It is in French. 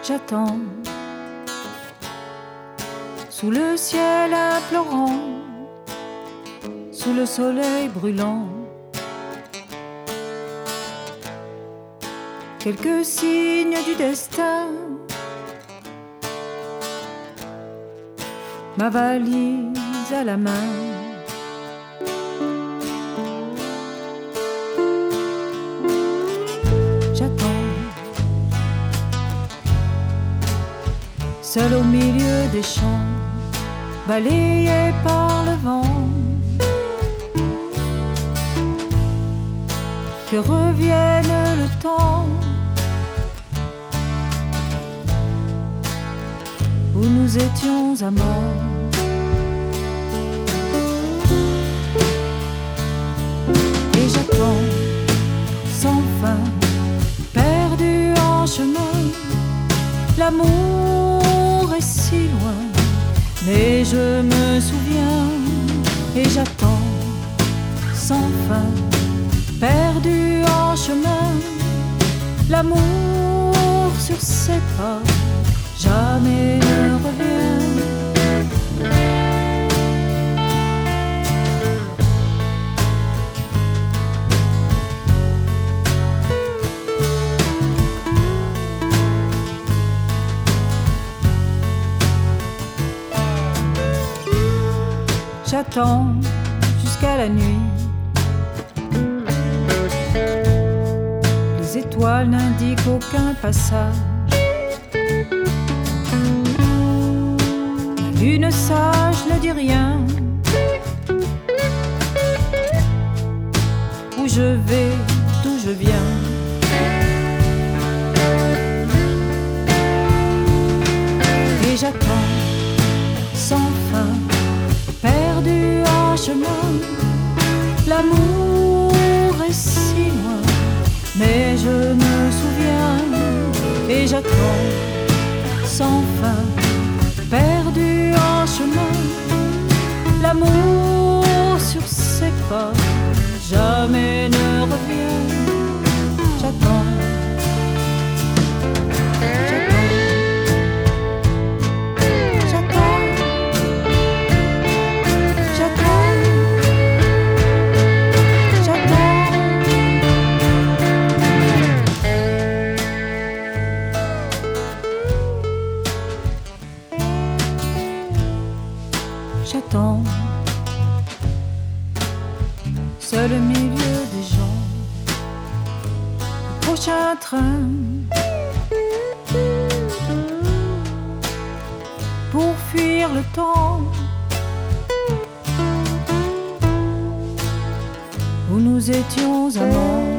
J'attends sous le ciel implorant, sous le soleil brûlant, quelques signes du destin. Ma valise à la main, j'attends, seul au milieu des champs, balayé par le vent, que revienne le temps où nous étions amants. Et j'attends sans fin, perdu en chemin, l'amour est si loin, mais je me souviens. Et j'attends sans fin, perdu en chemin, l'amour sur ses pas jamais ne revient. J'attends jusqu'à la nuit. Les étoiles n'indiquent aucun passage. La lune sage ne dit rien. Où je vais, d'où je viens. Et j'attends sans fin, perdu en chemin, l'amour est si loin, mais je me souviens. Et j'attends sans fin, perdu en chemin, l'amour sur ses pas jamais ne revient. J'attends. J'attends, seul au milieu des gens, le prochain train pour fuir le temps où nous étions amants.